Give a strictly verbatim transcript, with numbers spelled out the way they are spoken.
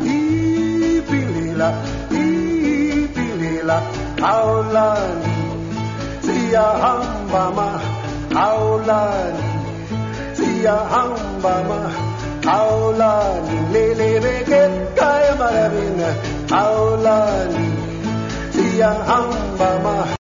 ipilela ipilela Aulani siyahamba ma Aulani siyahamba ma Aulani lele beke kaya marabina Aulani siyahamba ma